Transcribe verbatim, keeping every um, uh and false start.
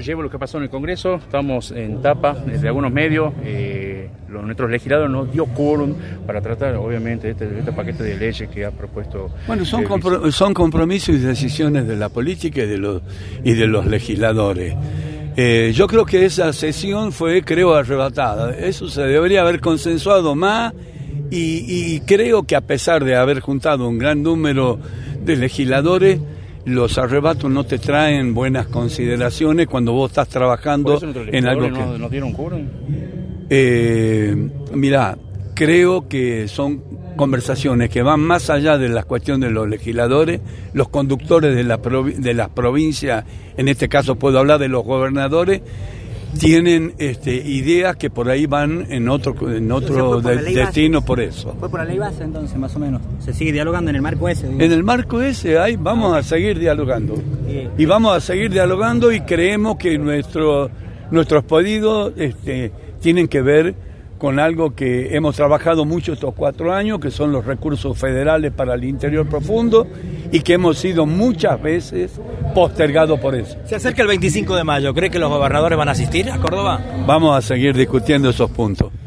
llevo lo que pasó en el Congreso. Estamos en tapa de algunos medios. Eh, los, nuestros legisladores nos dio quórum para tratar, obviamente, este, este paquete de leyes que ha propuesto. Bueno, son, compro- son compromisos y decisiones de la política y de los, y de los legisladores. Eh, yo creo que esa sesión fue, creo, arrebatada. Eso se debería haber consensuado más y, y creo que a pesar de haber juntado un gran número de legisladores, los arrebatos no te traen buenas consideraciones cuando vos estás trabajando en algo que... ¿No, no dieron quórum? Eh, mirá, creo que son conversaciones que van más allá de la cuestión de los legisladores. Los conductores de, la provi- de las provincias, en este caso puedo hablar de los gobernadores, tienen este, ideas que por ahí van en otro en otro de, destino por eso. ¿Fue por la ley base entonces, más o menos? ¿Se sigue dialogando en el marco ese? Digamos? En el marco ese ahí vamos a seguir dialogando. Bien. Y vamos a seguir dialogando y creemos que nuestro, nuestros pedidos este, tienen que ver con algo que hemos trabajado mucho estos cuatro años, que son los recursos federales para el interior profundo, y que hemos sido muchas veces postergados por eso. Se acerca el veinticinco de mayo, ¿cree que los gobernadores van a asistir a Córdoba? Vamos a seguir discutiendo esos puntos.